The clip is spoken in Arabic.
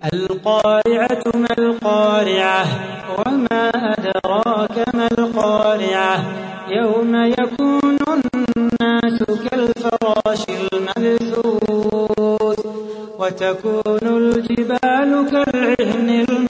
القارعة ما القارعة وما أدراك ما القارعة يوم يكون الناس كالفراش المبثوث وتكون الجبال كالعهن